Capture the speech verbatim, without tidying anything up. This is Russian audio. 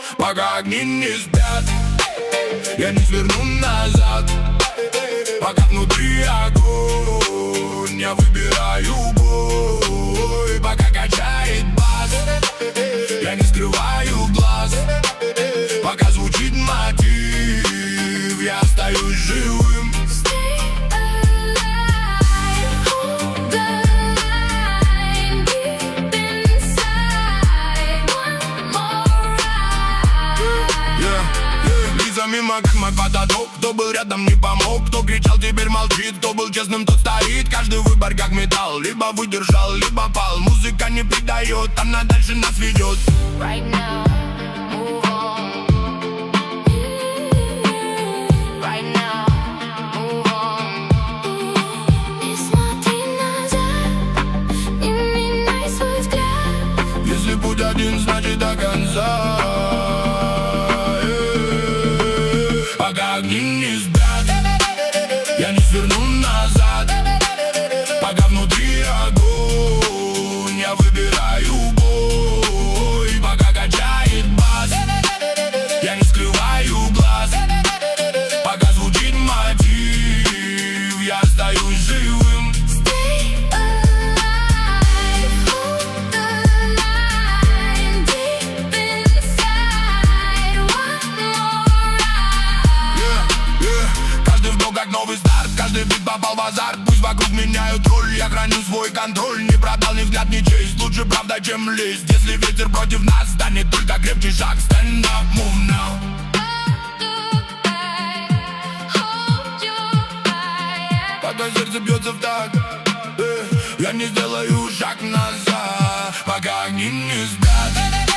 Пока огни не спят, я не сверну назад. Пока внутри огонь, я выбираю бой. Пока качает бас, я не скрываю глаз. Пока звучит мотив, я остаюсь живым. Мимо как мой потолок. Кто был рядом, не помог. Кто кричал, теперь молчит. Кто был честным, тот стоит. Каждый выбор как металл. Либо выдержал, либо пал. Музыка не предает, она дальше нас ведет. Right now, move on. Right now, move on. Не смотри назад, не меняй свой взгляд. Если путь один, значит до конца. Пока огни не спят, я не сверну назад. Пока внутри огонь, я выбираю бой. Пока качает бас, я не скрываю глаз. Пока звучит мотив, я остаюсь живым. Как новый старт, каждый бит попал в азарт. Пусть вокруг меняют роль, я храню свой контроль. Не продал ни взгляд, ни честь, лучше правда, чем лезть. Если ветер против нас, станет только крепче шаг. Stand up, move now. Пока сердце бьется в такт, э, я не сделаю шаг назад. Пока огни не спят.